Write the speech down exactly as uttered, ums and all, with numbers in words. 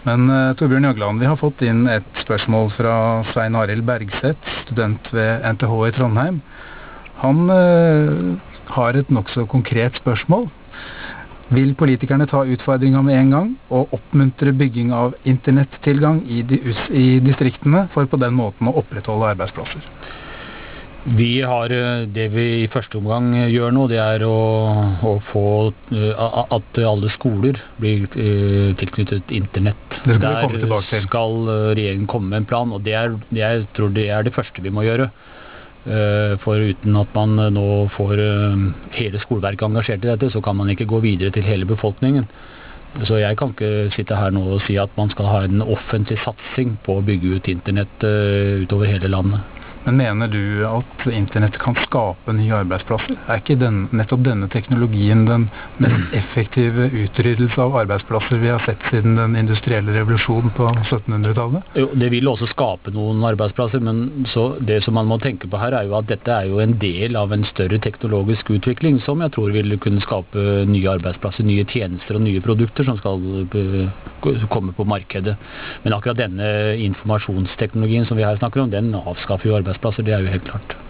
Men uh, Torbjørn Jagland, vi har fått inn et spørsmål fra Svein Arild Bergseth, student ved N T H i Trondheim. Han uh, har et nok så konkret spørsmål. Vil politikerne ta utfordringen med en gang og oppmuntre bygging av internettilgang i, di i distriktene for på den måten å opprettholde arbeidsplasser? Vi har, det vi i første omgang gjør nå, det er å, å få at alle skoler blir tilknyttet internett. Det skal vi komme tilbake til. Der skal regjeringen komme med en plan, og det er, det er, jeg tror det er det første vi må gjøre. For uten at man nå får hele skoleverket engasjert i dette, så kan man ikke gå videre til hele befolkningen. Så jeg kan ikke sitte her nå og si at man skal ha en offentlig satsing på å bygge ut internett utover hele landet. Men mener du at internett kan skape nye arbeidsplasser? Er ikke den, nettopp denne teknologien den mest effektive utryddelse av arbeidsplasser vi har sett siden den industrielle revolusjonen på syttenhundretallet? Jo, det vil også skape noen arbeidsplasser, men så det som man må tenke på her er jo at dette er jo en del av en større teknologisk utvikling som jeg tror vil kunne skape nye arbeidsplasser, nye tjenester og nye produkter som skal komme på markedet. Men akkurat denne informasjonsteknologien som vi her snakker om, den avskaffer jo arbeidsplasser. Det er jo helt klart.